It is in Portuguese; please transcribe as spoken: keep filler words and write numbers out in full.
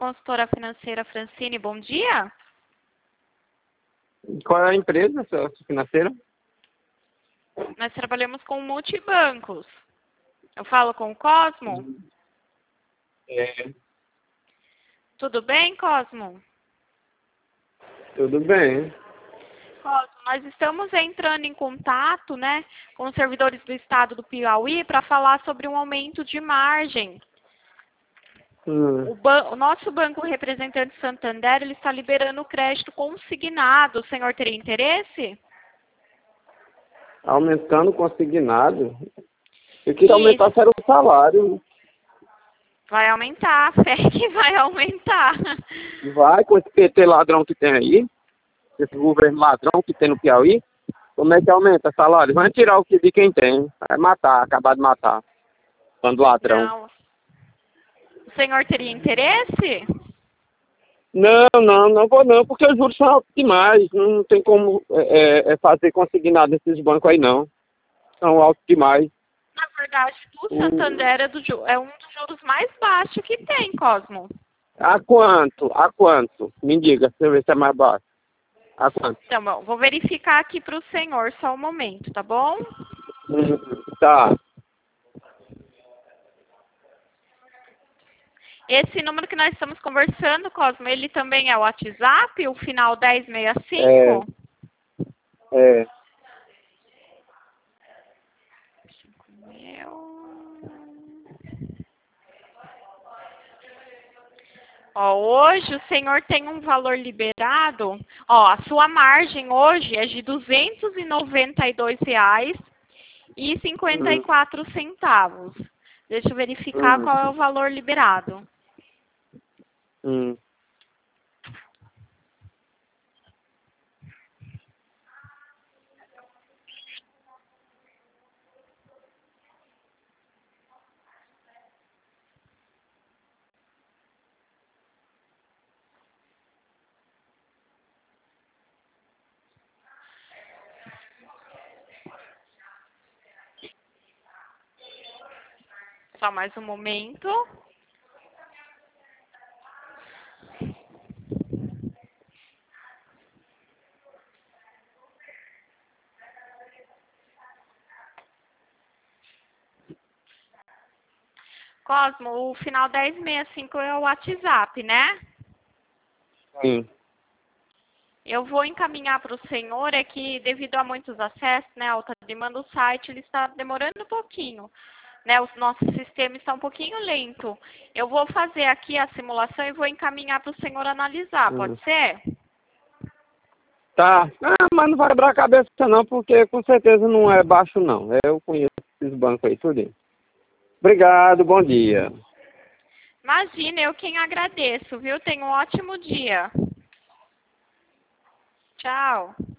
consultora financeira Francine, bom dia. Qual é a empresa financeira? Nós trabalhamos com multibancos. Eu falo com o Cosmo? É, Tudo bem, Cosmo? tudo bem. Cosmo, nós estamos entrando em contato, né, com os servidores do estado do Piauí para falar sobre um aumento de margem. Hum. O, ban o nosso banco representante Santander, ele está liberando o crédito consignado. O senhor teria interesse? Aumentando o consignado. Eu queria Isso. aumentar era o salário. Vai aumentar, fé que vai aumentar. Vai com esse P T ladrão que tem aí, esse governo ladrão que tem no Piauí, como é que aumenta salário? Vai tirar o que de quem tem. Vai matar, acabar de matar. Quando ladrão. Não. O senhor teria interesse? Não, não, não vou não, porque os juros são altos demais. Não tem como é, é, fazer consignado nesses bancos aí não. São altos demais. Na verdade, o Santander é, do, é um dos juros mais baixos que tem, Cosmo. A quanto? A quanto? Me diga, deixa eu ver se é mais baixo. A quanto? Então, bom, vou verificar aqui para o senhor só um momento, tá bom? Hum, tá. Esse número que nós estamos conversando, Cosmo, ele também é o WhatsApp, o final dez sessenta e cinco? É. É. Ó, hoje o senhor tem um valor liberado, ó, a sua margem hoje é de duzentos e noventa e dois reais e cinquenta e quatro centavos. Deixa eu verificar Hum. qual é o valor liberado. Hum. Só mais um momento. Cosmo, o final dez sessenta e cinco é o WhatsApp, né? Sim. Eu vou encaminhar para o senhor, é que devido a muitos acessos, né, alta demanda, o site ele está demorando um pouquinho, né, o nosso sistema está um pouquinho lento. Eu vou fazer aqui a simulação e vou encaminhar para o senhor analisar, Hum. pode ser? Tá. Ah, mas não vai quebrar a cabeça não, porque com certeza não é baixo não. Eu conheço esses bancos aí, tudo. Obrigado, bom dia. Imagina, eu quem agradeço, viu? Tenha um ótimo dia. Tchau.